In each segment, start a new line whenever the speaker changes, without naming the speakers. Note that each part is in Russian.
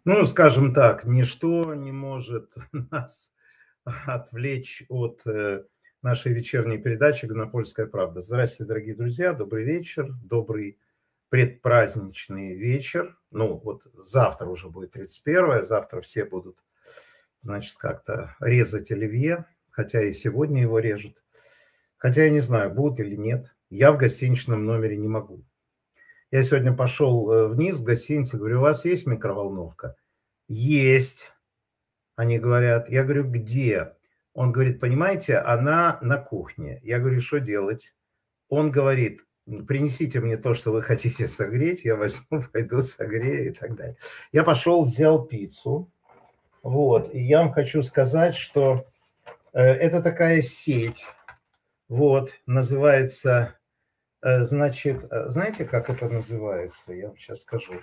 Ну, скажем так, ничто не может нас отвлечь от нашей вечерней передачи «Гонопольская правда». Здравствуйте, дорогие друзья, добрый вечер, добрый предпраздничный вечер. Ну, вот завтра уже будет 31-е, завтра все будут, значит, как-то резать оливье, хотя и сегодня его режут. Хотя я не знаю, будут или нет. Я в гостиничном номере не могу. Я сегодня пошел вниз в гостиницу, говорю, у вас есть микроволновка? Есть. Они говорят, я говорю, где? Он говорит, понимаете, она на кухне. Я говорю, что делать? Он говорит, принесите мне то, что вы хотите согреть, я возьму, пойду согрею и так далее. Я пошел, взял пиццу. Вот, и я вам хочу сказать, что это такая сеть, вот, называется, значит, знаете, как это называется? Я вам сейчас скажу.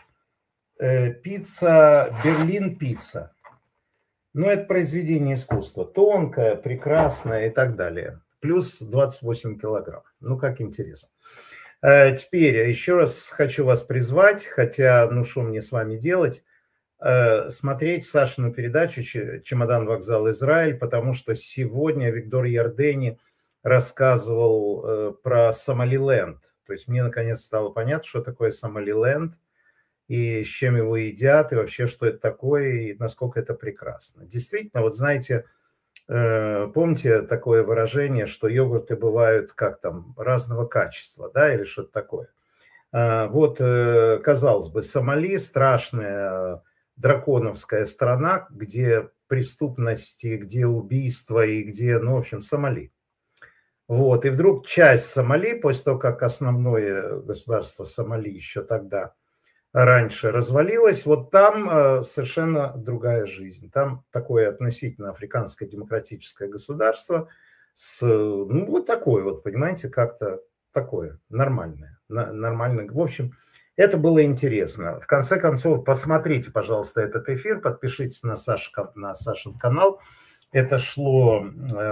Пицца, Берлин пицца. Ну, это произведение искусства. Тонкое, прекрасное и так далее. Плюс 28 килограмм. Ну, как интересно. Теперь еще раз хочу вас призвать, хотя, ну, что мне с вами делать, смотреть Сашину передачу «Чемодан, вокзал, Израиль», потому что сегодня Виктор Ярдени рассказывал про Сомалиленд. То есть мне наконец стало понятно, что такое Сомалиленд, и с чем его едят, и вообще, что это такое, и насколько это прекрасно. Действительно, вот знаете, помните такое выражение, что йогурты бывают как там разного качества, да, или что-то такое. Вот, казалось бы, Сомали – страшная драконовская страна, где преступности, где убийства и где, ну, в общем, Сомали. Вот, и вдруг часть Сомали, после того, как основное государство Сомали еще тогда раньше развалилась, вот там совершенно другая жизнь. Там такое относительно африканское демократическое государство с, ну, вот такое вот, понимаете, как-то такое нормальное. Нормальное. В общем, это было интересно. В конце концов, посмотрите, пожалуйста, этот эфир, подпишитесь на Сашин канал. Это шло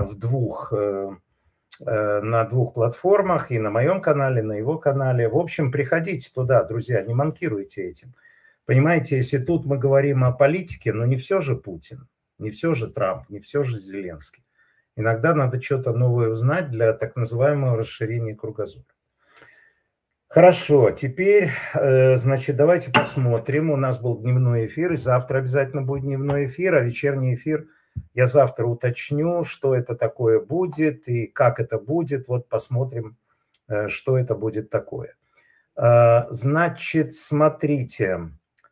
на двух платформах, и на моем канале, на его канале. В общем, приходите туда, друзья, не манкируйте этим. Понимаете, если тут мы говорим о политике, но не все же Путин, не все же Трамп, не все же Зеленский. Иногда надо что-то новое узнать для так называемого расширения кругозора. Хорошо, теперь, значит, давайте посмотрим. У нас был дневной эфир, и завтра обязательно будет дневной эфир, а вечерний эфир я завтра уточню, что это такое будет и как это будет. Вот посмотрим, что это будет такое. Значит, смотрите,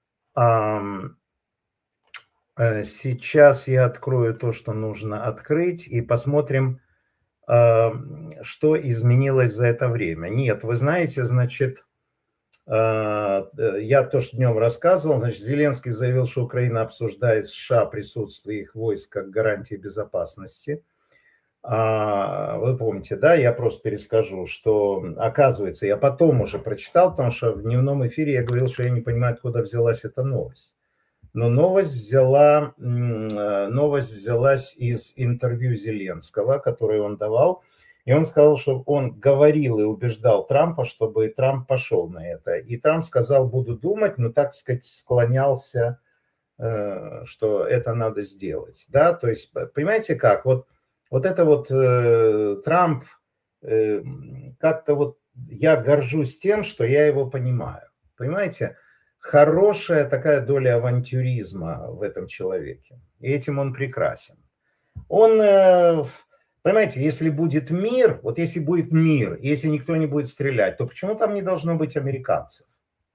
сейчас я открою то, что нужно открыть, и посмотрим, что изменилось за это время. Нет, вы знаете, значит, я то, что днем рассказывал, значит, Зеленский заявил, что Украина обсуждает США присутствие их войск как гарантии безопасности. Вы помните, да, я просто перескажу, что, оказывается, я потом уже прочитал, потому что в дневном эфире я говорил, что я не понимаю, откуда взялась эта новость. Но новость взялась из интервью Зеленского, которое он давал. И он сказал, что он говорил и убеждал Трампа, чтобы Трамп пошел на это. И Трамп сказал, буду думать, но, так сказать, склонялся, что это надо сделать. Да, то есть, понимаете как, вот это вот Трамп, как-то вот я горжусь тем, что я его понимаю. Понимаете, хорошая такая доля авантюризма в этом человеке. И этим он прекрасен. Он, понимаете, если будет мир, вот если будет мир, если никто не будет стрелять, то почему там не должно быть американцев?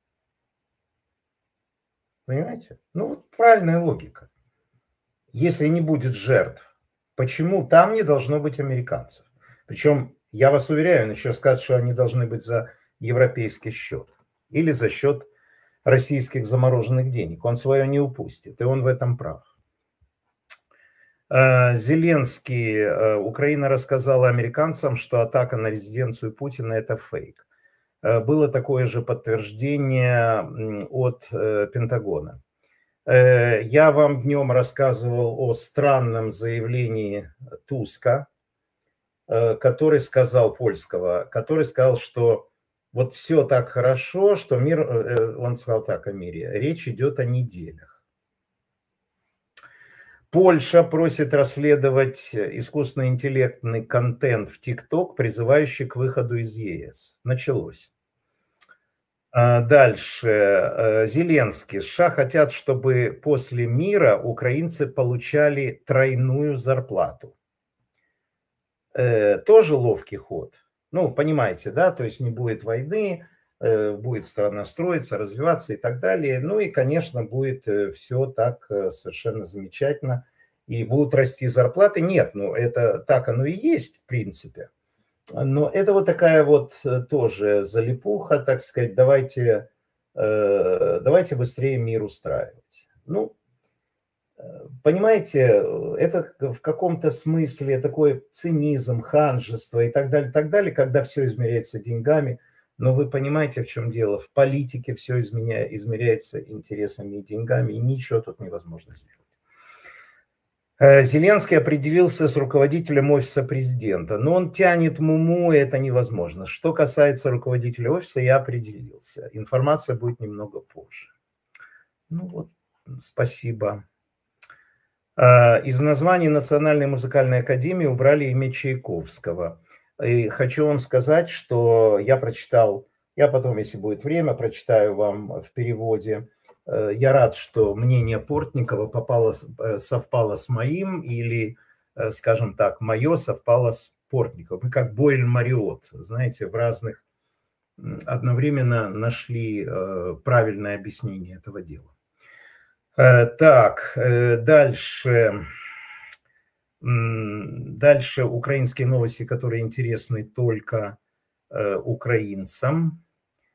Понимаете? Ну, вот правильная логика. Если не будет жертв, почему там не должно быть американцев? Причем, я вас уверяю, он еще скажет, что они должны быть за европейский счет или за счет российских замороженных денег. Он свое не упустит, и он в этом прав. Зеленский, Украина рассказала американцам, что атака на резиденцию Путина – это фейк. Было такое же подтверждение от Пентагона. Я вам днем рассказывал о странном заявлении Туска, который сказал, польского, который сказал, что вот все так хорошо, что мир, он сказал так о мире, речь идет о неделях. Польша просит расследовать искусственный интеллектный контент в ТикТок, призывающий к выходу из ЕС. Началось. Дальше. Зеленский. США хотят, чтобы после мира украинцы получали тройную зарплату. Тоже ловкий ход. Ну, понимаете, да, то есть не будет войны, будет страна строиться, развиваться и так далее. Ну и, конечно, будет все так совершенно замечательно. И будут расти зарплаты. Нет, ну это так оно и есть, в принципе. Но это вот такая вот тоже залипуха, так сказать, давайте быстрее мир устраивать. Ну, понимаете, это в каком-то смысле такой цинизм, ханжество и так далее, когда все измеряется деньгами. Но вы понимаете, в чем дело? В политике все измеряется интересами и деньгами, и ничего тут невозможно сделать. Зеленский определился с руководителем офиса президента, но он тянет муму, и это невозможно. Что касается руководителя офиса, я определился. Информация будет немного позже. Ну вот, спасибо. Из названия Национальной музыкальной академии убрали имя Чайковского. И хочу вам сказать, что я прочитал, я потом, если будет время, прочитаю вам в переводе. Я рад, что мнение Портникова совпало с моим, или, скажем так, мое совпало с Портниковым. Мы как Бойль-Мариот, знаете, в разных одновременно нашли правильное объяснение этого дела. Так, дальше украинские новости, которые интересны только украинцам.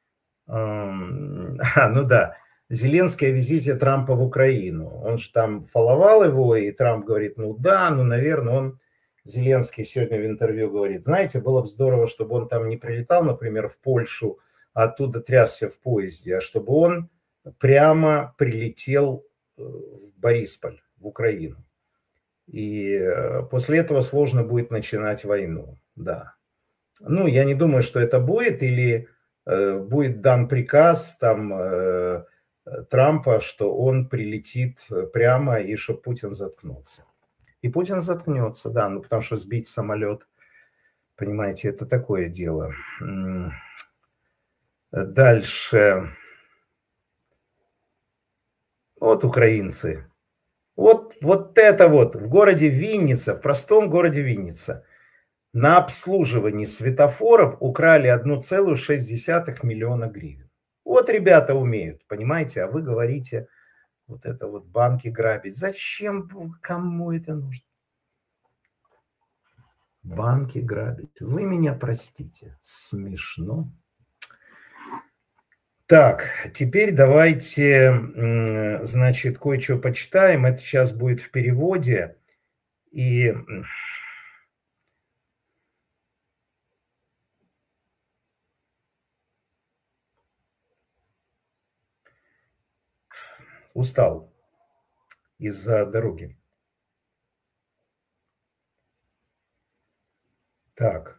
Ну да, Зеленский о визите Трампа в Украину. Он же там фоловал его, и Трамп говорит, ну да, ну, наверное, Зеленский сегодня в интервью говорит, знаете, было бы здорово, чтобы он там не прилетал, например, в Польшу, а оттуда трясся в поезде, а чтобы он прямо прилетел в Борисполь, в Украину. И после этого сложно будет начинать войну, да. Ну, я не думаю, что это будет, или будет дан приказ там Трампа, что он прилетит прямо и чтобы Путин заткнулся. И Путин заткнется, да, ну потому что сбить самолет, понимаете, это такое дело. Дальше. Вот украинцы. Вот это вот в городе Винница, в простом городе Винница, на обслуживании светофоров украли 1,6 миллиона гривен. Вот ребята умеют, понимаете, а вы говорите, вот это вот банки грабить. Зачем, кому это нужно? Банки грабить. Вы меня простите, смешно. Так, теперь давайте, значит, кое-что почитаем. Это сейчас будет в переводе. И устал из-за дороги. Так.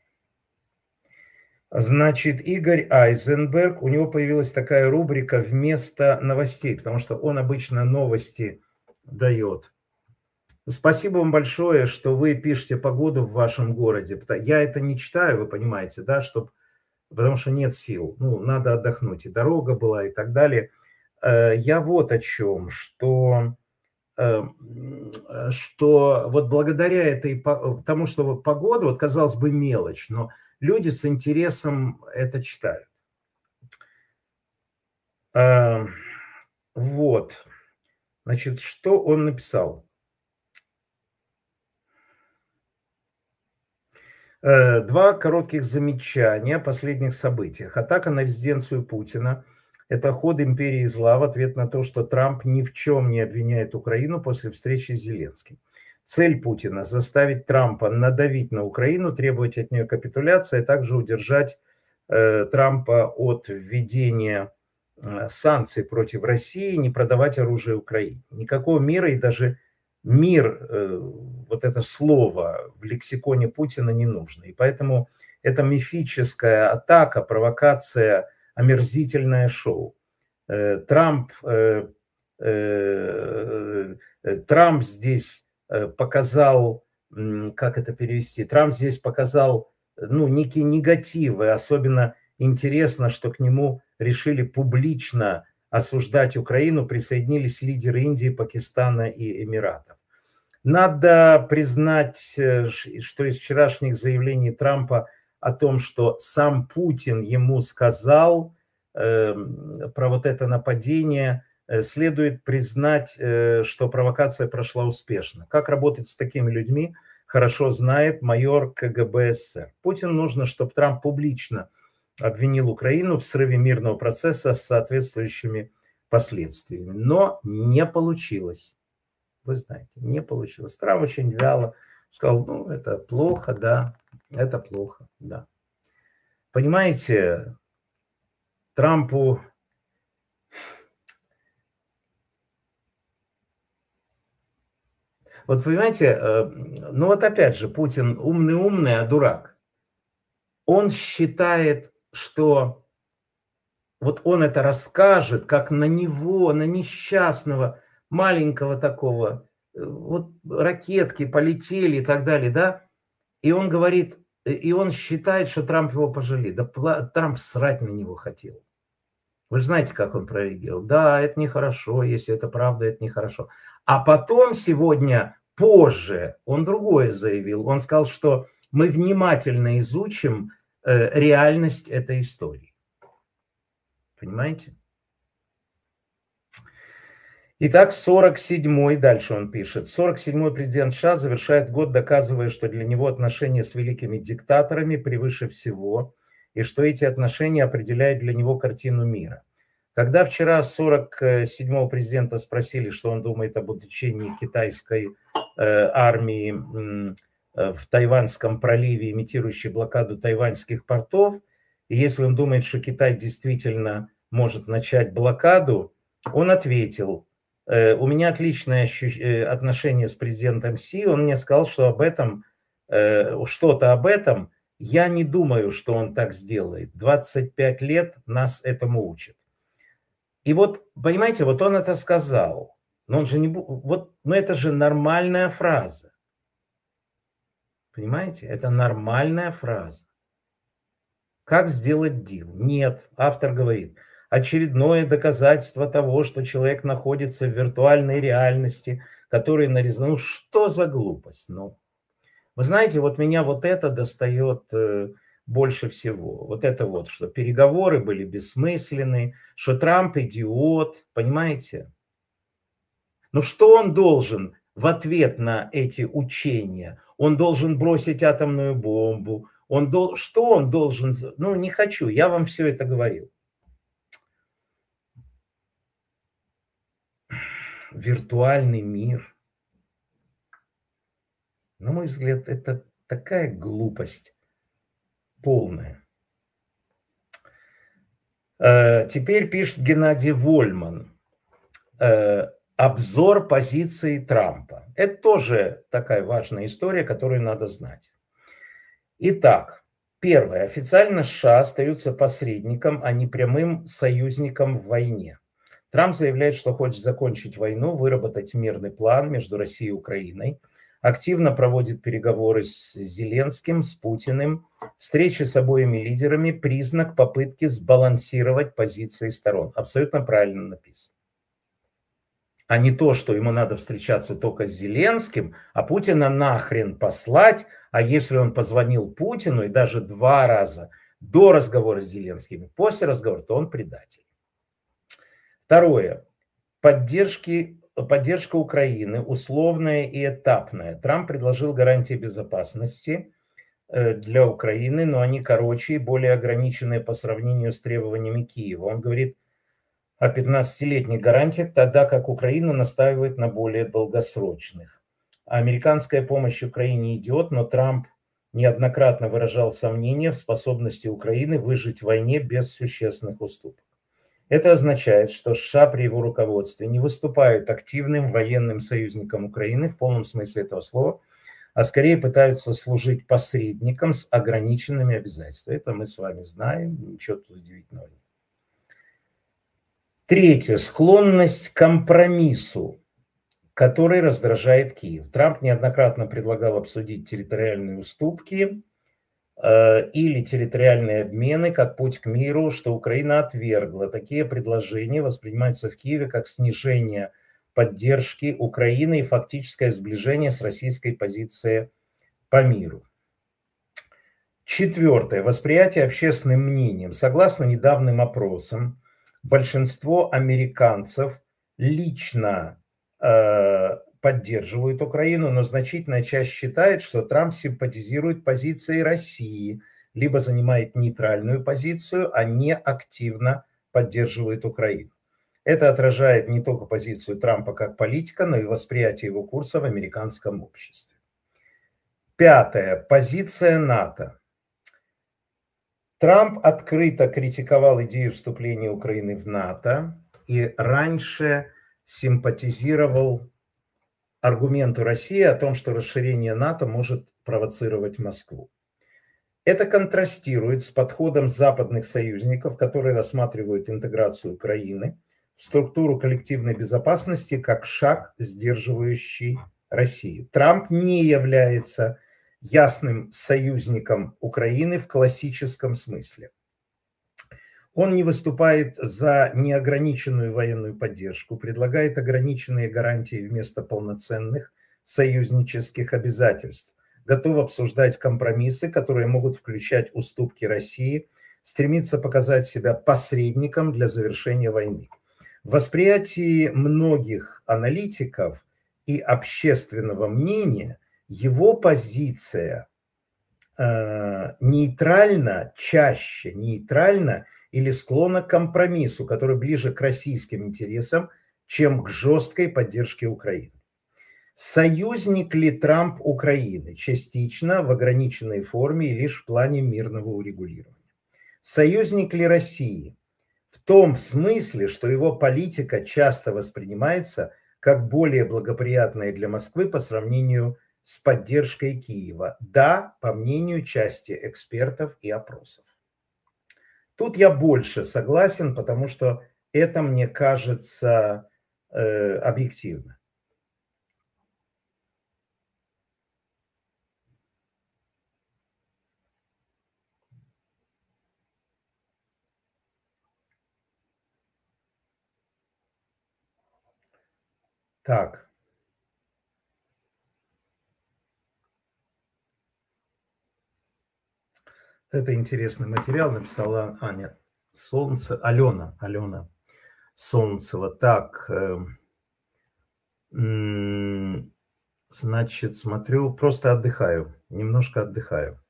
Значит, Игорь Айзенберг, у него появилась такая рубрика вместо новостей, потому что он обычно новости дает. Спасибо вам большое, что вы пишете погоду в вашем городе. Я это не читаю, вы понимаете, да, потому что нет сил. Ну, надо отдохнуть. И дорога была, и так далее. Я вот о чем, что вот благодаря тому, что вот погода, вот казалось бы мелочь, но люди с интересом это читают. Вот. Значит, что он написал? Два коротких замечания о последних событиях. Атака на резиденцию Путина – это ход империи зла в ответ на то, что Трамп ни в чем не обвиняет Украину после встречи с Зеленским. Цель Путина – заставить Трампа надавить на Украину, требовать от нее капитуляции, а также удержать Трампа от введения санкций против России, не продавать оружие Украине. Никакого мира, и даже мир, вот это слово в лексиконе Путина не нужно. И поэтому это мифическая атака, провокация, омерзительное шоу. Трамп Трамп здесь показал, как это перевести, Трамп здесь показал, ну, некие негативы. Особенно интересно, что к нему решили публично осуждать Украину, присоединились лидеры Индии, Пакистана и Эмиратов. Надо признать, что из вчерашних заявлений Трампа о том, что сам Путин ему сказал про вот это нападение, следует признать, что провокация прошла успешно. Как работать с такими людьми, хорошо знает майор КГБ СССР. Путину нужно, чтобы Трамп публично обвинил Украину в срыве мирного процесса с соответствующими последствиями. Но не получилось. Вы знаете, не получилось. Трамп очень вяло сказал, ну, это плохо, да, это плохо, да. Понимаете, Трампу... Вот понимаете, ну вот опять же, Путин умный-умный, а дурак. Он считает, что вот он это расскажет, как на него, на несчастного, маленького такого, вот ракетки полетели и так далее, да, и он говорит, и он считает, что Трамп его пожалеет. Да Трамп срать на него хотел. Вы же знаете, как он прореагировал. Да, это нехорошо, если это правда, это нехорошо. А потом сегодня, позже, он другое заявил. Он сказал, что мы внимательно изучим реальность этой истории. Понимаете? Итак, 47-й, дальше он пишет, 47-й президент США завершает год, доказывая, что для него отношения с великими диктаторами превыше всего, и что эти отношения определяют для него картину мира. Когда вчера 47-го президента спросили, что он думает об утечении китайской армии в Тайваньском проливе, имитирующей блокаду тайваньских портов, и если он думает, что Китай действительно может начать блокаду, он ответил: у меня отличное отношение с президентом Си, он мне сказал, что об этом, что-то об этом, я не думаю, что он так сделает. 25 лет нас этому учат. И вот, понимаете, вот он это сказал, но он же не... Вот, но это же нормальная фраза. Понимаете? Это нормальная фраза. Как сделать дил? Нет, автор говорит, очередное доказательство того, что человек находится в виртуальной реальности, которая нарезана. Ну что за глупость? Ну, вы знаете, вот меня вот это достает больше всего. Вот это вот, что переговоры были бессмысленны, что Трамп идиот, понимаете? Ну что он должен в ответ на эти учения? Он должен бросить атомную бомбу. Что он должен... Ну, не хочу, я вам все это говорил. Виртуальный мир. На мой взгляд, это такая глупость полная. Теперь пишет Геннадий Вольман. Обзор позиции Трампа. Это тоже такая важная история, которую надо знать. Итак, первое. Официально США остаются посредником, а не прямым союзником в войне. Трамп заявляет, что хочет закончить войну, выработать мирный план между Россией и Украиной. Активно проводит переговоры с Зеленским, с Путиным. Встречи с обоими лидерами – признак попытки сбалансировать позиции сторон. Абсолютно правильно написано. А не то, что ему надо встречаться только с Зеленским, а Путина нахрен послать, а если он позвонил Путину и даже 2 раза до разговора с Зеленским, после разговора, то он предатель. Второе. Поддержка Украины условная и этапная. Трамп предложил гарантии безопасности для Украины, но они короче и более ограниченные по сравнению с требованиями Киева. Он говорит о 15-летних гарантиях, тогда как Украина настаивает на более долгосрочных. Американская помощь Украине идет, но Трамп неоднократно выражал сомнения в способности Украины выжить в войне без существенных уступок. Это означает, что США при его руководстве не выступают активным военным союзником Украины в полном смысле этого слова, а скорее пытаются служить посредником с ограниченными обязательствами. Это мы с вами знаем, ничего тут удивительного нет. Третье. Склонность к компромиссу, который раздражает Киев. Трамп неоднократно предлагал обсудить территориальные уступки или территориальные обмены как путь к миру, что Украина отвергла. Такие предложения воспринимаются в Киеве как снижение поддержки Украины и фактическое сближение с российской позицией по миру. Четвертое. Восприятие общественным мнением. Согласно недавним опросам, большинство американцев лично поддерживают Украину, но значительная часть считает, что Трамп симпатизирует позиции России, либо занимает нейтральную позицию, а не активно поддерживает Украину. Это отражает не только позицию Трампа как политика, но и восприятие его курса в американском обществе. Пятое. Позиция НАТО. Трамп открыто критиковал идею вступления Украины в НАТО и раньше симпатизировал аргументу России о том, что расширение НАТО может провоцировать Москву. Это контрастирует с подходом западных союзников, которые рассматривают интеграцию Украины в структуру коллективной безопасности как шаг, сдерживающий Россию. Трамп не является ясным союзником Украины в классическом смысле. Он не выступает за неограниченную военную поддержку, предлагает ограниченные гарантии вместо полноценных союзнических обязательств, готов обсуждать компромиссы, которые могут включать уступки России, стремится показать себя посредником для завершения войны. В восприятии многих аналитиков и общественного мнения его позиция нейтральна, чаще нейтральна или склонна к компромиссу, который ближе к российским интересам, чем к жесткой поддержке Украины. Союзник ли Трамп Украины? Частично, в ограниченной форме и лишь в плане мирного урегулирования. Союзник ли России? В том смысле, что его политика часто воспринимается как более благоприятная для Москвы по сравнению с поддержкой Киева. Да, по мнению части экспертов и опросов. Тут я больше согласен, потому что это, мне кажется, объективно. Так. Это интересный материал, написала Аня Алена Солнцева. Так, значит, смотрю, просто отдыхаю, немножко отдыхаю.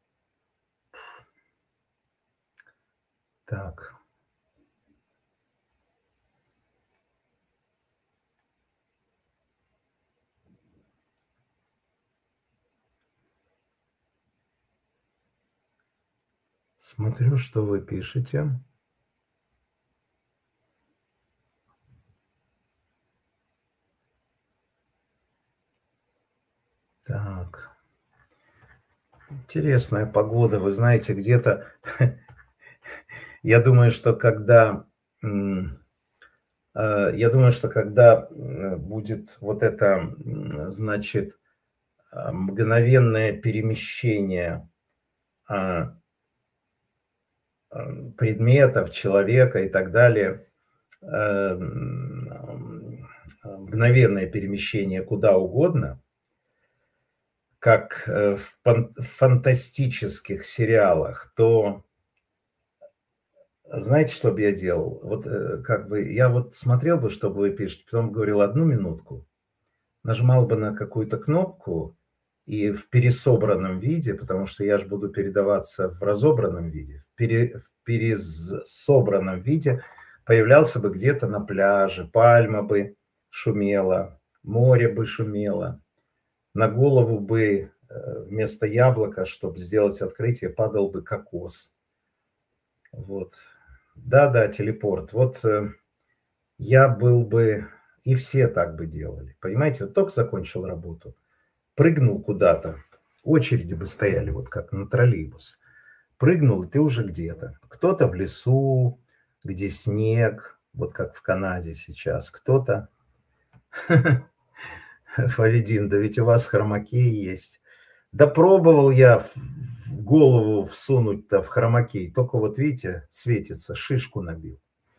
Так. Смотрю, что вы пишете. Так. Интересная погода. Вы знаете, где-то... Я думаю, что когда будет вот это, значит, мгновенное перемещение предметов, человека и так далее, мгновенное перемещение куда угодно, как в фантастических сериалах, то знаете, что бы я делал? Вот как бы я вот смотрел бы, что вы пишете, потом говорил одну минутку, нажимал бы на какую-то кнопку и в пересобранном виде, потому что я же буду передаваться в разобранном виде, в пересобранном виде появлялся бы где-то на пляже, пальма бы шумела, море бы шумело, на голову бы вместо яблока, чтобы сделать открытие, падал бы кокос. Вот. Да, телепорт. Вот я был бы, и все так бы делали. Понимаете, вот только закончил работу, прыгнул куда-то, очереди бы стояли, вот как на троллейбус. Прыгнул, и ты уже где-то. Кто-то в лесу, где снег, вот как в Канаде сейчас. Кто-то, Фавидин, да ведь у вас хромакей есть. Да пробовал я в голову всунуть-то в хромакей, только вот видите, светится, шишку набил.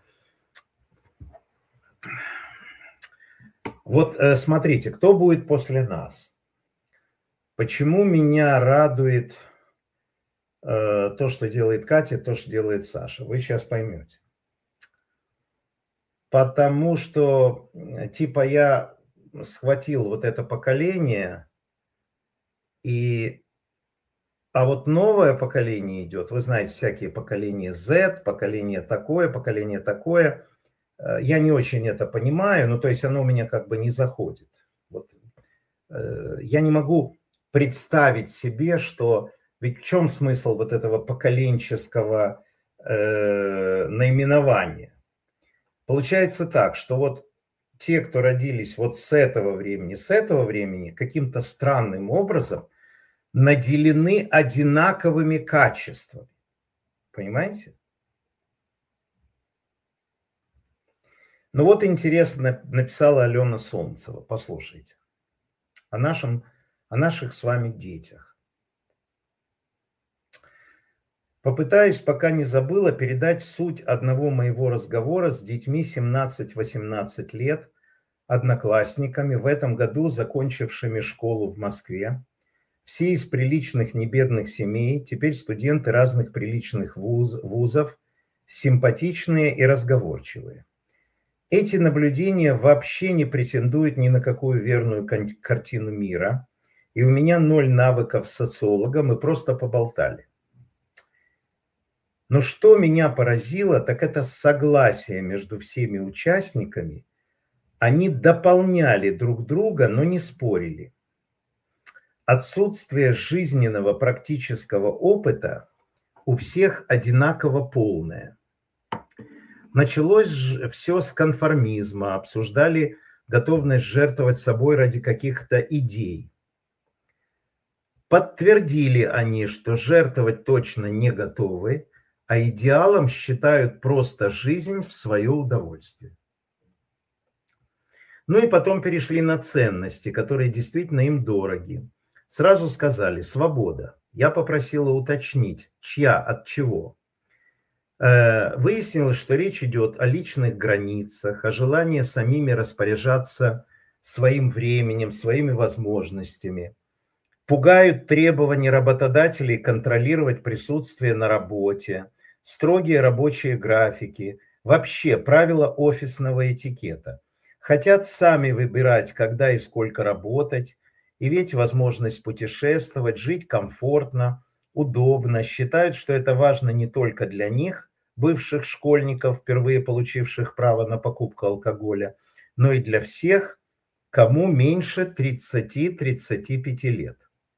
Вот смотрите, кто будет после нас? Почему меня радует то, что делает Катя, то, что делает Саша? Вы сейчас поймете. Потому что, типа, я схватил вот это поколение, а вот новое поколение идет, вы знаете, всякие поколения Z, поколение такое. Я не очень это понимаю, ну, то есть оно у меня как бы не заходит. Вот. Я не могу представить себе, что... Ведь в чем смысл вот этого поколенческого наименования? Получается так, что вот те, кто родились вот с этого времени, каким-то странным образом наделены одинаковыми качествами. Понимаете? Ну вот интересно написала Алена Солнцева. Послушайте. О наших с вами детях. Попытаюсь, пока не забыла, передать суть одного моего разговора с детьми 17-18 лет, одноклассниками, в этом году закончившими школу в Москве. Все из приличных небедных семей, теперь студенты разных приличных вузов, симпатичные и разговорчивые. Эти наблюдения вообще не претендуют ни на какую верную картину мира, и у меня 0 навыков социолога, мы просто поболтали. Но что меня поразило, так это согласие между всеми участниками. Они дополняли друг друга, но не спорили. Отсутствие жизненного практического опыта у всех одинаково полное. Началось все с конформизма, обсуждали готовность жертвовать собой ради каких-то идей. Подтвердили они, что жертвовать точно не готовы, а идеалом считают просто жизнь в свое удовольствие. Ну и потом перешли на ценности, которые действительно им дороги. Сразу сказали «свобода». Я попросила уточнить, чья, от чего. Выяснилось, что речь идет о личных границах, о желании самими распоряжаться своим временем, своими возможностями. Пугают требования работодателей контролировать присутствие на работе, строгие рабочие графики, вообще правила офисного этикета. Хотят сами выбирать, когда и сколько работать, иметь возможность путешествовать, жить комфортно, удобно. Считают, что это важно не только для них, бывших школьников, впервые получивших право на покупку алкоголя, но и для всех, кому меньше 30-35 лет.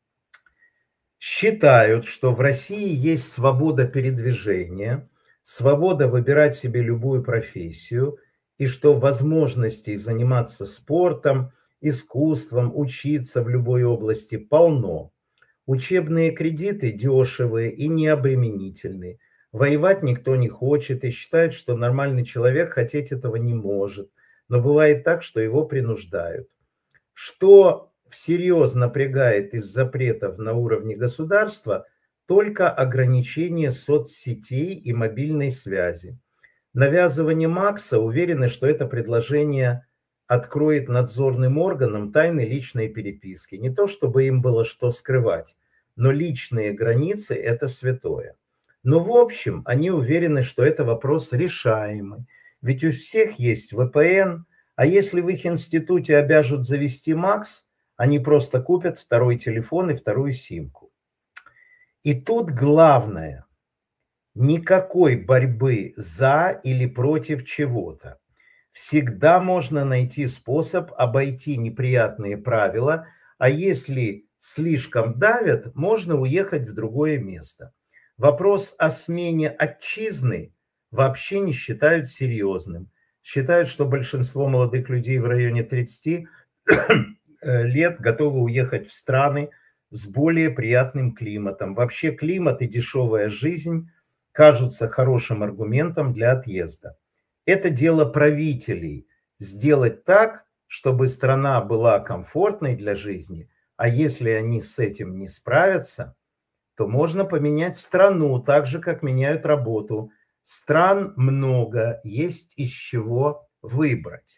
Считают, что в России есть свобода передвижения, свобода выбирать себе любую профессию, и что возможностей заниматься спортом, искусством, учиться в любой области полно. Учебные кредиты дешевые и необременительные. Воевать никто не хочет и считает, что нормальный человек хотеть этого не может. Но бывает так, что его принуждают. Что всерьез напрягает из запретов на уровне государства, только ограничение соцсетей и мобильной связи. Навязывание Макса уверены, что это предложение откроет надзорным органам тайны личной переписки. Не то, чтобы им было что скрывать, но личные границы – это святое. Но в общем, они уверены, что это вопрос решаемый. Ведь у всех есть VPN, а если в их институте обяжут завести Макс, они просто купят второй телефон и вторую симку. И тут главное – никакой борьбы за или против чего-то. Всегда можно найти способ обойти неприятные правила, а если слишком давят, можно уехать в другое место. Вопрос о смене отчизны вообще не считают серьезным. Считают, что большинство молодых людей в районе 30 лет готовы уехать в страны с более приятным климатом. Вообще климат и дешевая жизнь кажутся хорошим аргументом для отъезда. Это дело правителей. Сделать так, чтобы страна была комфортной для жизни, а если они с этим не справятся, то можно поменять страну так же, как меняют работу. Стран много, есть из чего выбрать.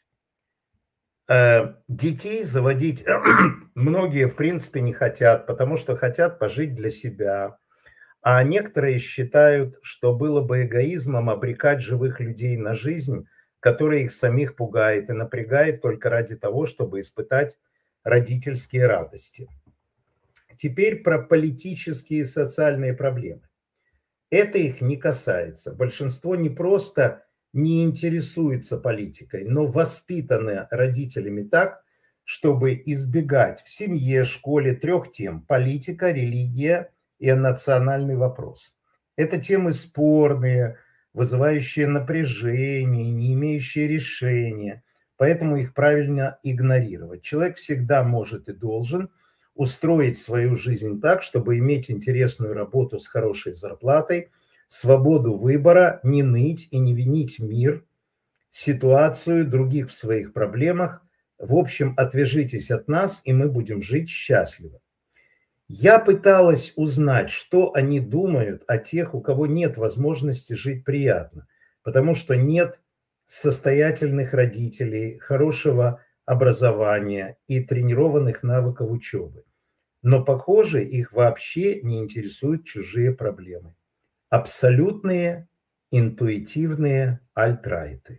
Детей заводить многие, в принципе, не хотят, потому что хотят пожить для себя. А некоторые считают, что было бы эгоизмом обрекать живых людей на жизнь, которая их самих пугает и напрягает только ради того, чтобы испытать родительские радости. Теперь про политические и социальные проблемы. Это их не касается. Большинство не просто не интересуется политикой, но воспитаны родителями так, чтобы избегать в семье, школе 3 тем: политика, религия и национальный вопрос. Это темы спорные, вызывающие напряжение, не имеющие решения, поэтому их правильно игнорировать. Человек всегда может и должен устроить свою жизнь так, чтобы иметь интересную работу с хорошей зарплатой, свободу выбора, не ныть и не винить мир, ситуацию, других в своих проблемах. В общем, отвяжитесь от нас, и мы будем жить счастливо. Я пыталась узнать, что они думают о тех, у кого нет возможности жить приятно, потому что нет состоятельных родителей, хорошего образования и тренированных навыков учебы. Но, похоже, их вообще не интересуют чужие проблемы. Абсолютные интуитивные альтрайты.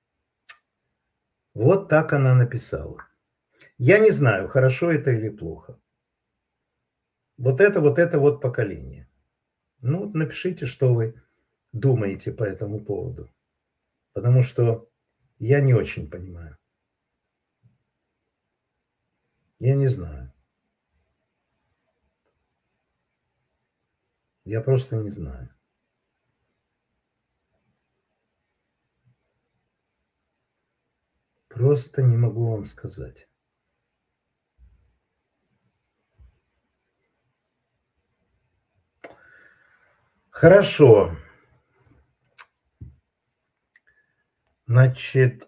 Вот так она написала. Я не знаю, хорошо это или плохо. Вот это вот поколение. Ну, напишите, что вы думаете по этому поводу. Потому что я не очень понимаю. Я не знаю. Я просто не знаю. Просто не могу вам сказать. Хорошо. Значит,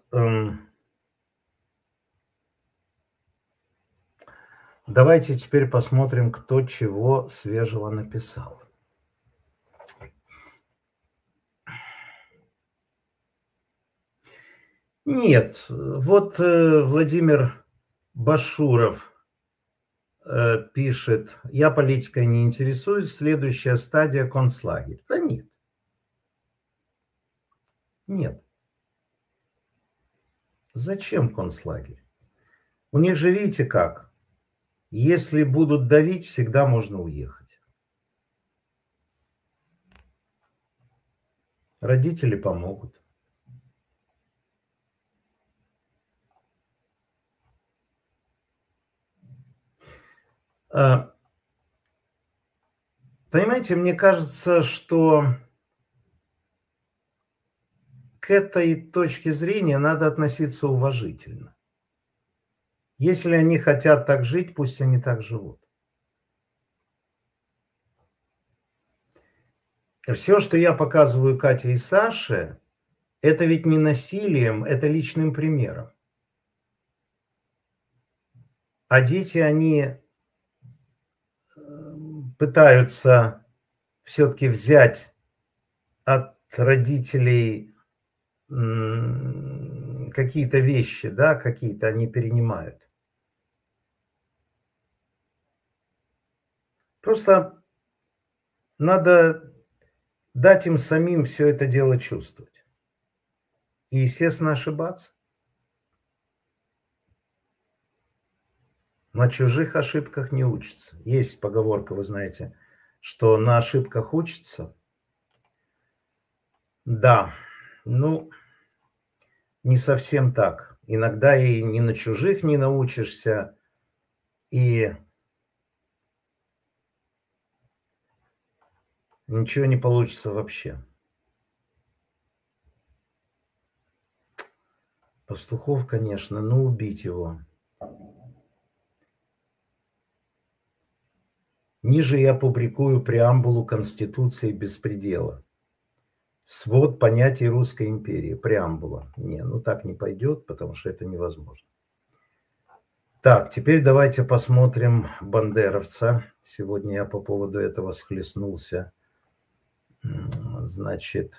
давайте теперь посмотрим, кто чего свежего написал. Нет, вот Владимир Башуров пишет: я политикой не интересуюсь, следующая стадия — концлагерь. Да нет. Нет. Зачем концлагерь? У них же видите как? Если будут давить, всегда можно уехать. Родители помогут. Понимаете, мне кажется, что к этой точке зрения надо относиться уважительно. Если они хотят так жить, пусть они так живут. Все, что я показываю Кате и Саше, это ведь не насилием, это личным примером. А дети, они пытаются все-таки взять от родителей какие-то вещи, да, какие-то они перенимают. Просто надо дать им самим все это дело чувствовать. И, естественно, ошибаться. На чужих ошибках не учатся. Есть поговорка, вы знаете, что на ошибках учатся. Да, ну, не совсем так. Иногда и не на чужих не научишься, и ничего не получится вообще. Пастухов, конечно, но убить его. Ниже я публикую преамбулу Конституции беспредела. Свод понятий Русской империи, преамбула. Не, ну так не пойдет, потому что это невозможно. Так, теперь давайте посмотрим бандеровца. Сегодня я по поводу этого схлестнулся. Значит,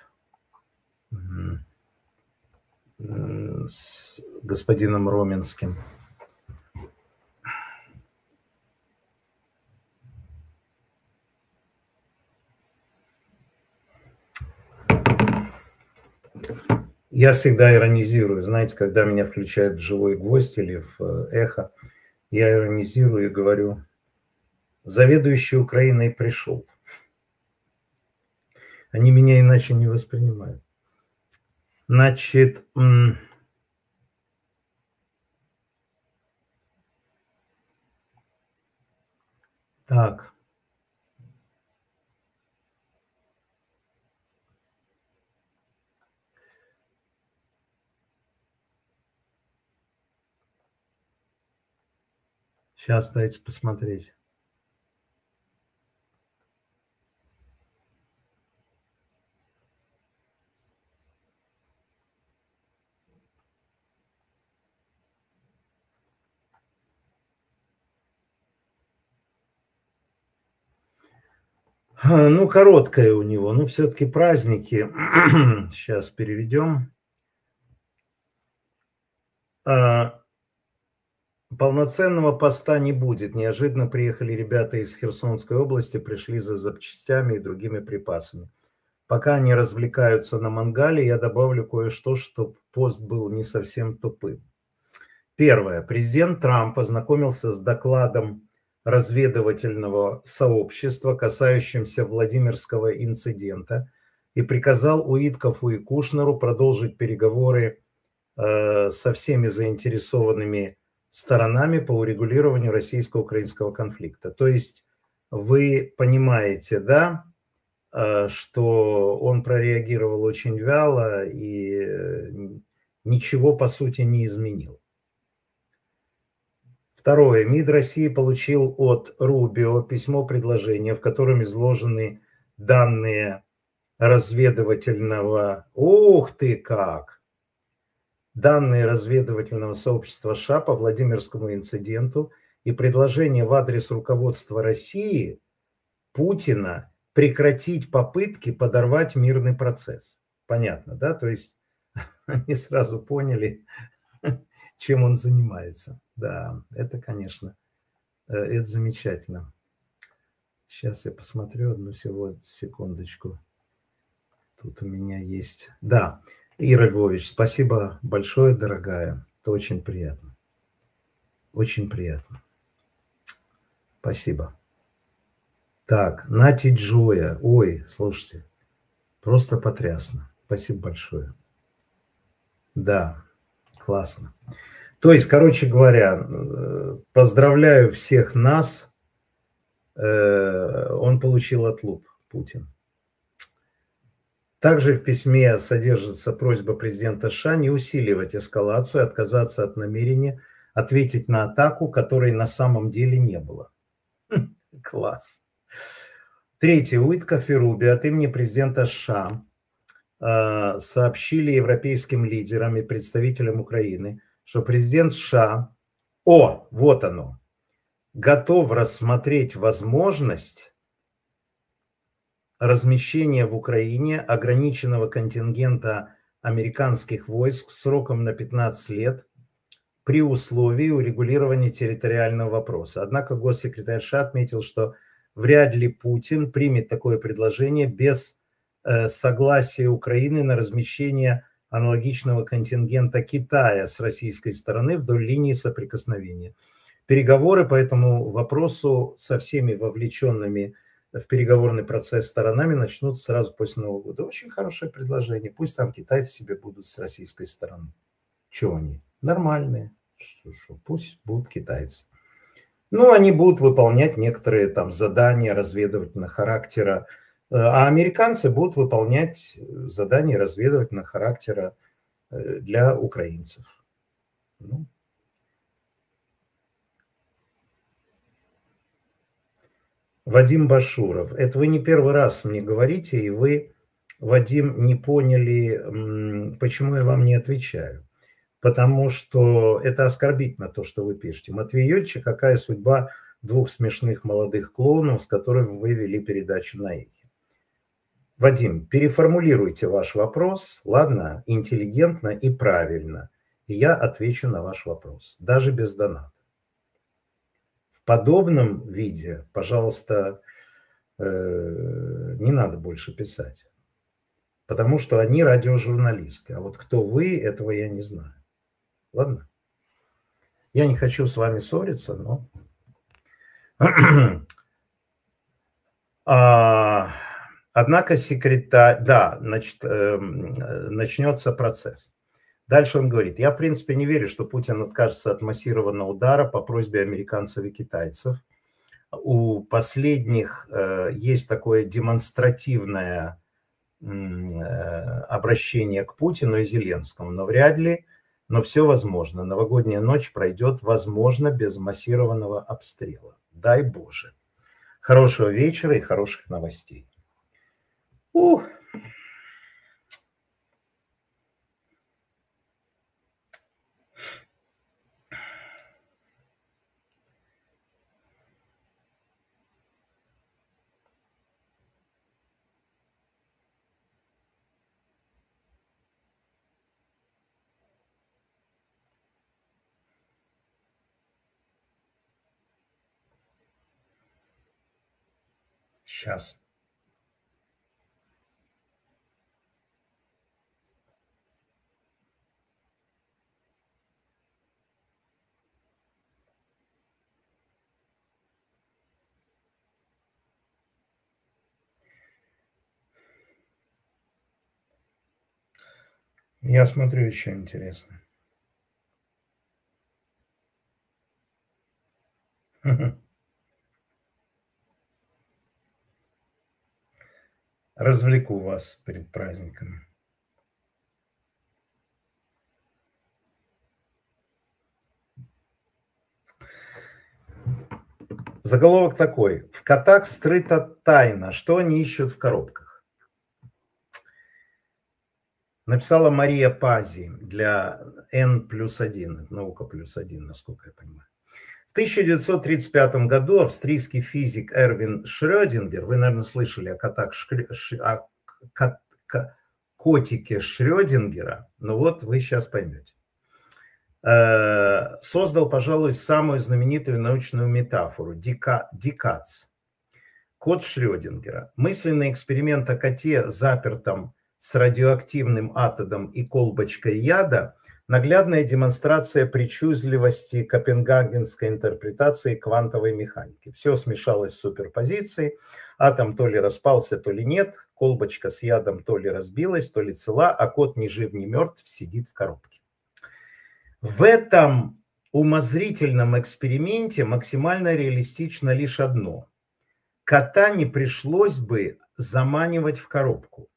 с господином Роменским. Я всегда иронизирую, знаете, когда меня включают в «Живой гвоздь» или в «Эхо», я иронизирую и говорю: заведующий Украиной пришел. Они меня иначе не воспринимают. Значит, так. Сейчас дайте посмотреть. Ну, короткое у него, но все-таки праздники. Сейчас переведем. Полноценного поста не будет. Неожиданно приехали ребята из Херсонской области, пришли за запчастями и другими припасами. Пока они развлекаются на мангале, я добавлю кое-что, чтобы пост был не совсем тупым. Первое. Президент Трамп ознакомился с докладом разведывательного сообщества, касающимся Владимирского инцидента, и приказал Уиткофу и Кушнеру продолжить переговоры со всеми заинтересованными сторонами по урегулированию российско-украинского конфликта. То есть вы понимаете, да, что он прореагировал очень вяло и ничего по сути не изменил. Второе. МИД России получил от Рубио письмо-предложение, в котором изложены данные разведывательного... Ух ты как! Данные разведывательного сообщества США по Владимирскому инциденту и предложение в адрес руководства России Путина прекратить попытки подорвать мирный процесс. Понятно, да? То есть они сразу поняли, чем он занимается. Да, это, конечно, это замечательно. Сейчас я посмотрю одну секундочку. Тут у меня есть... Да, Ира Львович, спасибо большое, дорогая. Это очень приятно. Очень приятно. Спасибо. Так, Нати Джоя. Ой, слушайте, просто потрясно. Спасибо большое. Да, классно. То есть, короче говоря, поздравляю всех нас. Он получил отлуп, Путин. Также в письме содержится просьба президента США не усиливать эскалацию, отказаться от намерения ответить на атаку, которой на самом деле не было. Класс. Третье. Уиткоф и Рубио от имени президента США сообщили европейским лидерам и представителям Украины, что президент США, вот оно, готов рассмотреть возможность размещения в Украине ограниченного контингента американских войск сроком на 15 лет при условии урегулирования территориального вопроса. Однако госсекретарь США отметил, что вряд ли Путин примет такое предложение без согласия Украины на размещение аналогичного контингента Китая с российской стороны вдоль линии соприкосновения. Переговоры по этому вопросу со всеми вовлеченными в переговорный процесс сторонами начнутся сразу после Нового года. Очень хорошее предложение. Пусть там китайцы себе будут с российской стороны. Чего они? Нормальные. Что? Пусть будут китайцы. Ну, они будут выполнять некоторые там задания разведывательного характера, а американцы будут выполнять задания разведывательного характера для украинцев. Ну. Вадим Башуров. Это вы не первый раз мне говорите, и вы Вадим, не поняли, почему я вам не отвечаю. Потому что это оскорбительно, то, что вы пишете. Матвей Юрьевич, какая судьба двух смешных молодых клоунов, с которыми вы вели передачу на Эхе? Вадим, переформулируйте ваш вопрос, ладно, интеллигентно и правильно. И я отвечу на ваш вопрос, даже без доната. В подобном виде, пожалуйста, не надо больше писать. Потому что они радиожурналисты. А вот кто вы, этого я не знаю. Ладно? Я не хочу с вами ссориться, но... Однако секретарь... Да, значит, начнется процесс. Дальше он говорит, я в принципе не верю, что Путин откажется от массированного удара по просьбе американцев и китайцев. У последних есть такое демонстративное обращение к Путину и Зеленскому, но вряд ли, но все возможно. Новогодняя ночь пройдет, возможно, без массированного обстрела. Дай Боже. Хорошего вечера и хороших новостей. Сейчас. Я смотрю еще интересно. Развлеку вас перед праздником. Заголовок такой. В котах скрыта тайна. Что они ищут в коробках? Написала Мария Пази для N+1, наука +1, насколько я понимаю. В 1935 году австрийский физик Эрвин Шрёдингер, вы, наверное, слышали о котике Шрёдингера, но вот вы сейчас поймете, создал, пожалуй, самую знаменитую научную метафору – дикац. Кот Шрёдингера. Мысленный эксперимент о коте, запертом с радиоактивным атомом и колбочкой яда, наглядная демонстрация причудливости копенгагенской интерпретации квантовой механики. Все смешалось в суперпозиции, атом то ли распался, то ли нет, колбочка с ядом то ли разбилась, то ли цела, а кот ни жив, ни мертв сидит в коробке. В этом умозрительном эксперименте максимально реалистично лишь одно. Кота не пришлось бы заманивать в коробку.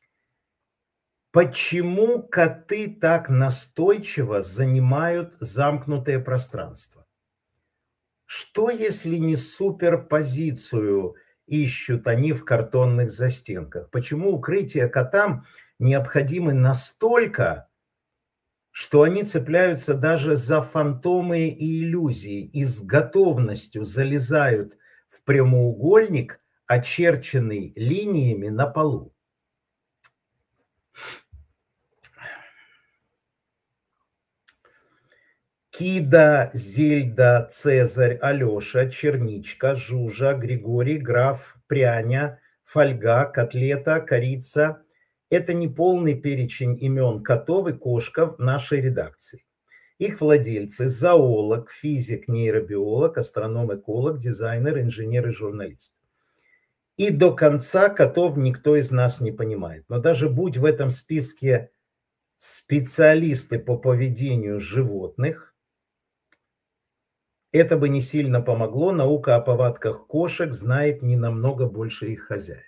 Почему коты так настойчиво занимают замкнутое пространство? Что, если не суперпозицию ищут они в картонных застенках? Почему укрытия котам необходимы настолько, что они цепляются даже за фантомы и иллюзии и с готовностью залезают в прямоугольник, очерченный линиями на полу? Кида, Зельда, Цезарь, Алеша, Черничка, Жужа, Григорий, Граф, Пряня, Фольга, Котлета, Корица – это не полный перечень имен котов и кошек в нашей редакции. Их владельцы – зоолог, физик, нейробиолог, астроном, эколог, дизайнер, инженер и журналист. И до конца котов никто из нас не понимает. Но даже будь в этом списке специалисты по поведению животных, это бы не сильно помогло. Наука о повадках кошек знает не намного больше их хозяев.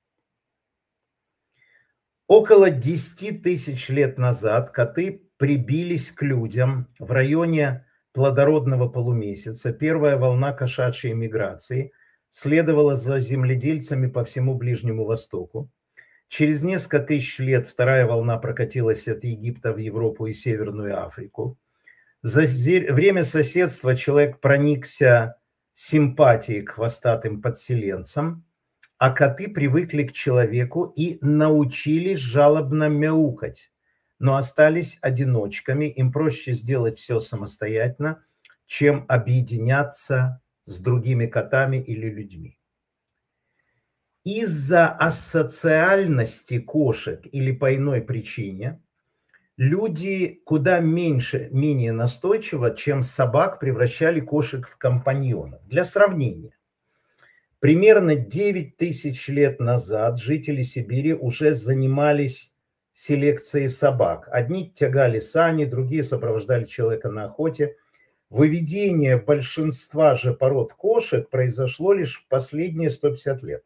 Около 10 тысяч лет назад коты прибились к людям в районе плодородного полумесяца. Первая волна кошачьей миграции следовала за земледельцами по всему Ближнему Востоку. Через несколько тысяч лет вторая волна прокатилась от Египта в Европу и Северную Африку. За время соседства человек проникся симпатией к хвостатым подселенцам, а коты привыкли к человеку и научились жалобно мяукать, но остались одиночками, им проще сделать все самостоятельно, чем объединяться с другими котами или людьми. Из-за асоциальности кошек или по иной причине люди куда менее настойчиво, чем собак, превращали кошек в компаньонов. Для сравнения, примерно 9 тысяч лет назад жители Сибири уже занимались селекцией собак. Одни тягали сани, другие сопровождали человека на охоте. Выведение большинства же пород кошек произошло лишь в последние 150 лет.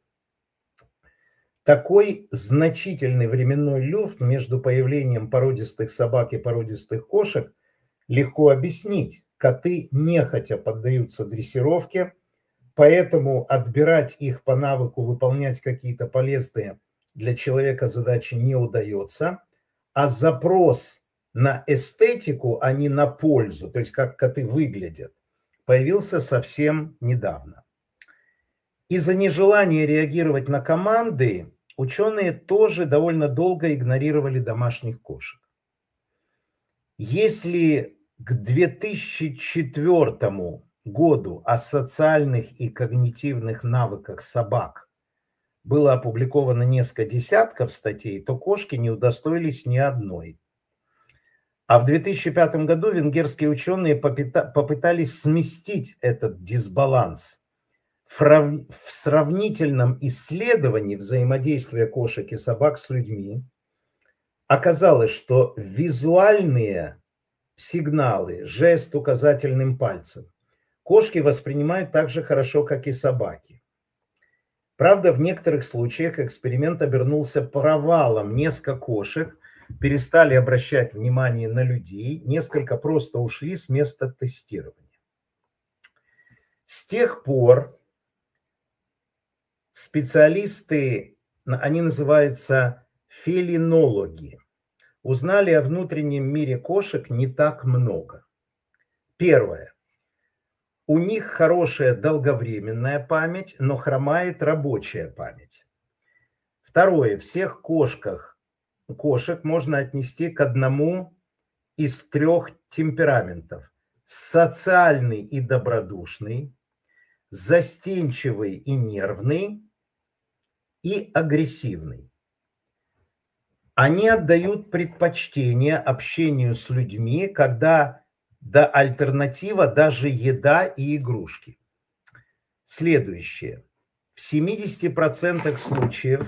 Такой значительный временной люфт между появлением породистых собак и породистых кошек легко объяснить. Коты нехотя поддаются дрессировке, поэтому отбирать их по навыку выполнять какие-то полезные для человека задачи не удается, а запрос на эстетику, а не на пользу, то есть как коты выглядят, появился совсем недавно. Из-за нежелания реагировать на команды ученые тоже довольно долго игнорировали домашних кошек. Если к 2004 году о социальных и когнитивных навыках собак было опубликовано несколько десятков статей, то кошки не удостоились ни одной. А в 2005 году венгерские ученые попытались сместить этот дисбаланс. В сравнительном исследовании взаимодействия кошек и собак с людьми оказалось, что визуальные сигналы, жест указательным пальцем, кошки воспринимают так же хорошо, как и собаки. Правда, в некоторых случаях эксперимент обернулся провалом. Несколько кошек перестали обращать внимание на людей, несколько просто ушли с места тестирования. С тех пор специалисты, они называются фелинологи, узнали о внутреннем мире кошек не так много. Первое. У них хорошая долговременная память, но хромает рабочая память. Второе. Всех кошек можно отнести к одному из 3 темпераментов. Социальный и добродушный, застенчивый и нервный и агрессивный. Они отдают предпочтение общению с людьми, когда альтернатива даже еда и игрушки. Следующее. В 70% случаев,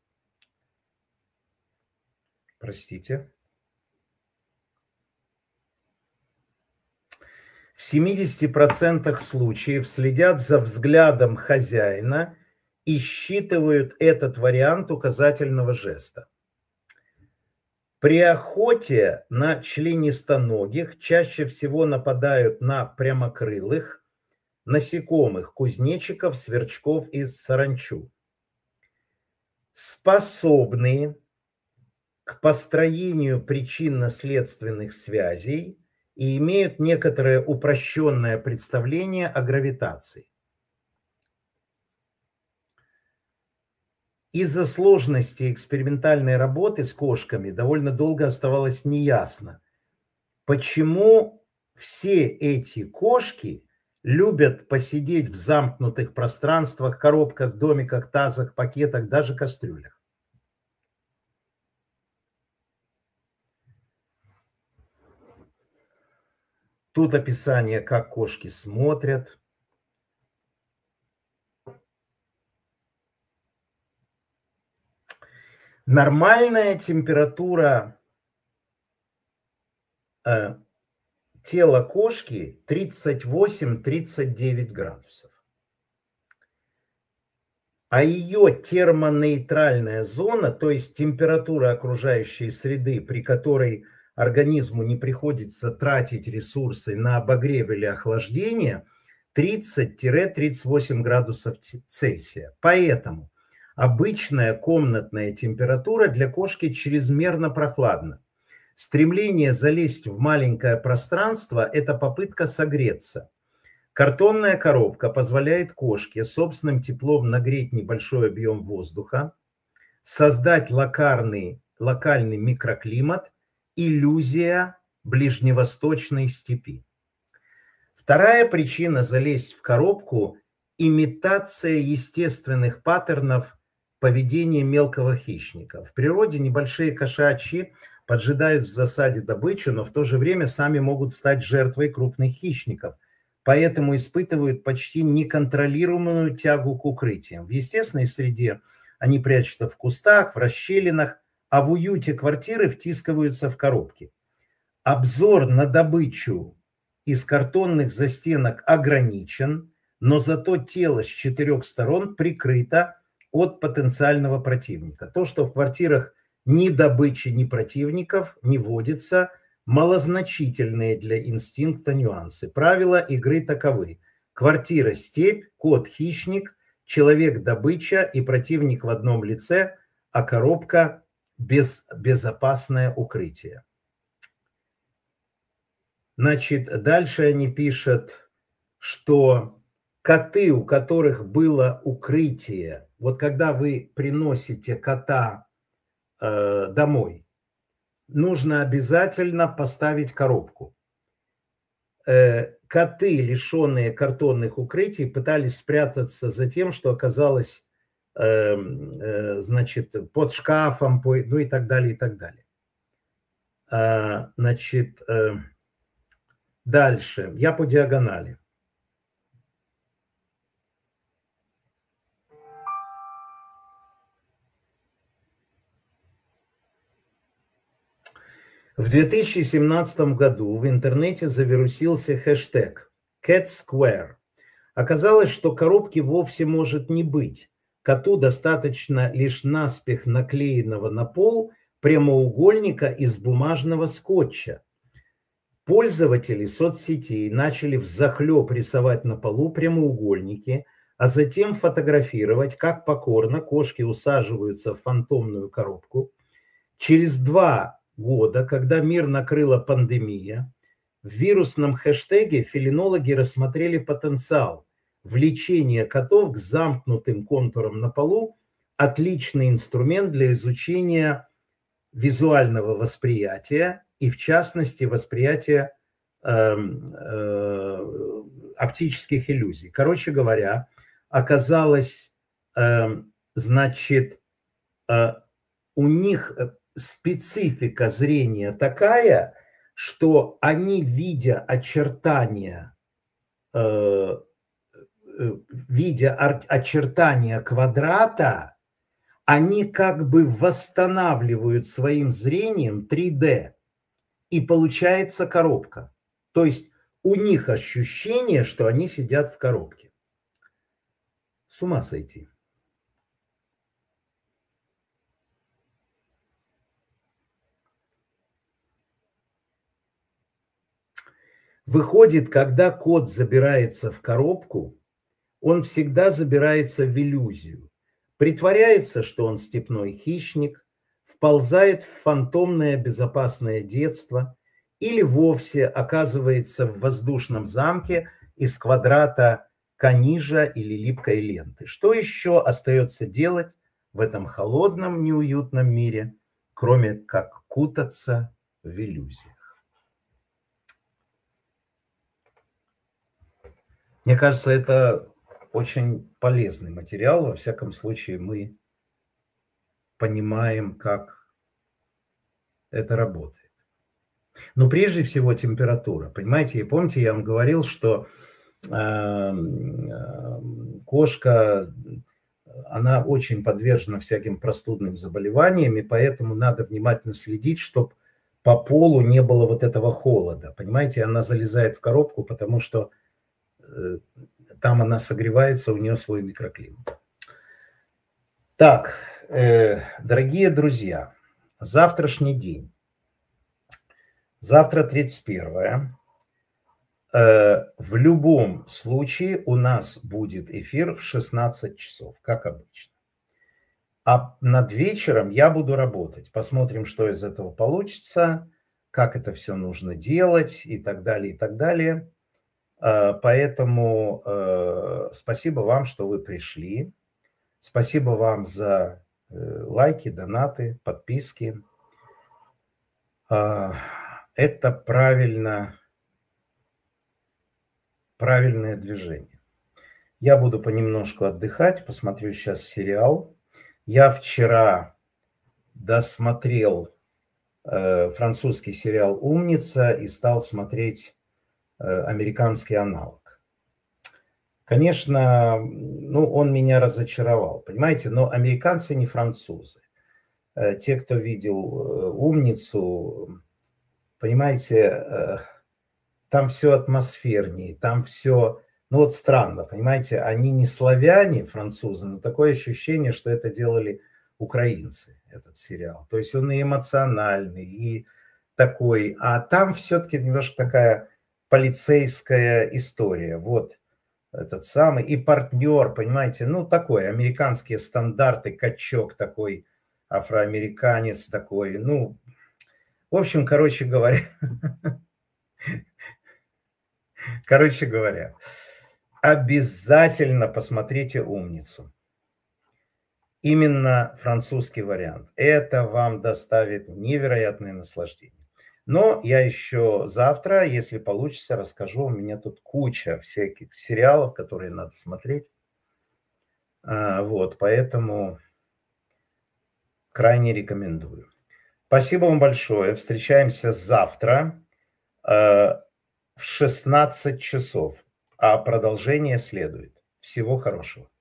в 70% случаев следят за взглядом хозяина и считывают этот вариант указательного жеста. При охоте на членистоногих чаще всего нападают на прямокрылых, насекомых, кузнечиков, сверчков и саранчу. Способные к построению причинно-следственных связей и имеют некоторое упрощенное представление о гравитации. Из-за сложности экспериментальной работы с кошками довольно долго оставалось неясно, почему все эти кошки любят посидеть в замкнутых пространствах, коробках, домиках, тазах, пакетах, даже кастрюлях. Тут описание, как кошки смотрят. Нормальная температура тела кошки 38-39 градусов. А ее термонейтральная зона, то есть температура окружающей среды, при которой организму не приходится тратить ресурсы на обогрев или охлаждение, 30-38 градусов Цельсия. Поэтому Обычная комнатная температура для кошки чрезмерно прохладна. Стремление залезть в маленькое пространство – это попытка согреться. Картонная коробка позволяет кошке собственным теплом нагреть небольшой объем воздуха, создать локальный микроклимат, иллюзия ближневосточной степи. Вторая причина залезть в коробку – имитация естественных паттернов поведения мелкого хищника. В природе небольшие кошачьи поджидают в засаде добычу, но в то же время сами могут стать жертвой крупных хищников, поэтому испытывают почти неконтролируемую тягу к укрытиям. В естественной среде они прячутся в кустах, в расщелинах, а в уюте квартиры втискиваются в коробки. Обзор на добычу из картонных застенок ограничен, но зато тело с 4 сторон прикрыто от потенциального противника. То, что в квартирах ни добычи, ни противников не водится, малозначительные для инстинкта нюансы. Правила игры таковы: квартира – степь, кот – хищник, человек – добыча и противник в одном лице, а коробка – безопасное укрытие. Значит, дальше они пишут, что коты, у которых было укрытие, вот когда вы приносите кота домой, нужно обязательно поставить коробку. Коты, лишенные картонных укрытий, пытались спрятаться за тем, что оказалось, значит, под шкафом, ну и так далее, и так далее. Значит, дальше. Я по диагонали. В 2017 году в интернете завирусился хэштег CatSquare. Оказалось, что коробки вовсе может не быть. Коту достаточно лишь наспех наклеенного на пол прямоугольника из бумажного скотча. Пользователи соцсетей начали взахлеб рисовать на полу прямоугольники, а затем фотографировать, как покорно кошки усаживаются в фантомную коробку. Через 2 года, когда мир накрыла пандемия, в вирусном хэштеге фелинологи рассмотрели потенциал. Влечение котов к замкнутым контурам на полу – отличный инструмент для изучения визуального восприятия и, в частности, восприятия оптических иллюзий. Короче говоря, оказалось, значит, у них специфика зрения такая, что они, видя очертания квадрата, они как бы восстанавливают своим зрением 3D, и получается коробка. То есть у них ощущение, что они сидят в коробке. С ума сойти. Выходит, когда кот забирается в коробку, он всегда забирается в иллюзию. Притворяется, что он степной хищник, вползает в фантомное безопасное детство или вовсе оказывается в воздушном замке из квадрата канижа или липкой ленты. Что еще остается делать в этом холодном, неуютном мире, кроме как кутаться в иллюзиях? Мне кажется, это очень полезный материал. Во всяком случае, мы понимаем, как это работает. Но прежде всего температура. Понимаете, и помните, я вам говорил, что кошка, она очень подвержена всяким простудным заболеваниям, и поэтому надо внимательно следить, чтобы по полу не было вот этого холода. Понимаете, она залезает в коробку, потому что там она согревается, у нее свой микроклимат. Так, дорогие друзья, завтрашний день. Завтра 31. В любом случае у нас будет эфир в 16 часов, как обычно. А над вечером я буду работать. Посмотрим, что из этого получится, как это все нужно делать и так далее, и так далее. Поэтому спасибо вам, что вы пришли. Спасибо вам за лайки, донаты, подписки. Это правильное движение. Я буду понемножку отдыхать, посмотрю сейчас сериал. Я вчера досмотрел французский сериал «Умница» и стал смотреть американский аналог. Конечно, ну, он меня разочаровал, понимаете, но американцы не французы. Те, кто видел «Умницу», понимаете, там все атмосфернее, там все, ну вот странно, понимаете, они не славяне, французы, но такое ощущение, что это делали украинцы, этот сериал. То есть он и эмоциональный, и такой, а там все-таки немножко такая полицейская история. Вот этот самый, и партнер, понимаете, ну такой, американские стандарты, качок такой, афроамериканец такой, ну, в общем, короче говоря, обязательно посмотрите «Умницу». Именно французский вариант. Это вам доставит невероятное наслаждение. Но я еще завтра, если получится, расскажу. У меня тут куча всяких сериалов, которые надо смотреть. Вот, поэтому крайне рекомендую. Спасибо вам большое. Встречаемся завтра в 16 часов. А продолжение следует. Всего хорошего.